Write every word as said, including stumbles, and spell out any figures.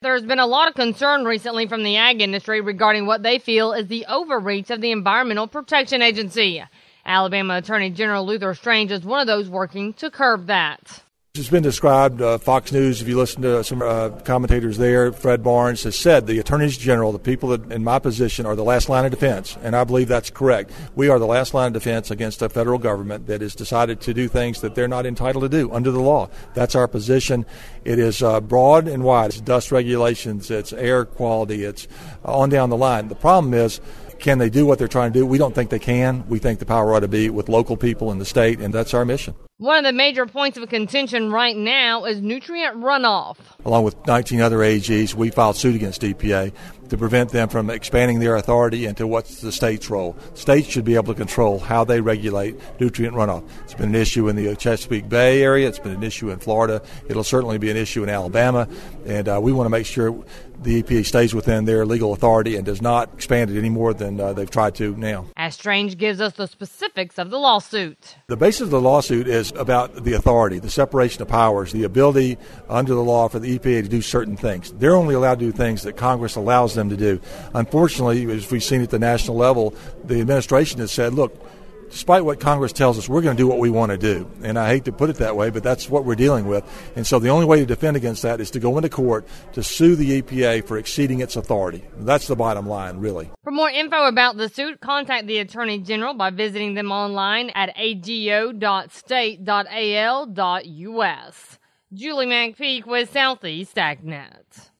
There's been a lot of concern recently from the ag industry regarding what they feel is the overreach of the Environmental Protection Agency. Alabama Attorney General Luther Strange is one of those working to curb that. It's been described, uh, Fox News, if you listen to some uh, commentators there, Fred Barnes has said the attorneys general, the people that in my position, are the last line of defense, and I believe that's correct. We are the last line of defense against a federal government that has decided to do things that they're not entitled to do under the law. That's our position. It is uh, broad and wide. It's dust regulations, it's air quality, it's on down the line. The problem is, can they do what they're trying to do? We don't think they can. We think the power ought to be with local people in the state, and that's our mission. One of the major points of contention right now is nutrient runoff. Along with nineteen other A Gs, we filed suit against E P A to prevent them from expanding their authority into what's the state's role. States should be able to control how they regulate nutrient runoff. It's been an issue in the Chesapeake Bay area. It's been an issue in Florida. It'll certainly be an issue in Alabama. And uh, we want to make sure the E P A stays within their legal authority and does not expand it any more than uh, they've tried to now. As Strange gives us the specifics of the lawsuit. The basis of the lawsuit is about the authority, the separation of powers, the ability under the law for the E P A to do certain things. They're only allowed to do things that Congress allows them to do. Unfortunately, as we've seen at the national level, the administration has said, look, despite what Congress tells us, we're going to do what we want to do. And I hate to put it that way, but that's what we're dealing with. And so the only way to defend against that is to go into court to sue the E P A for exceeding its authority. That's the bottom line, really. For more info about the suit, contact the Attorney General by visiting them online at a g o dot state dot a l dot u s. Julie McPeak with Southeast AgNet.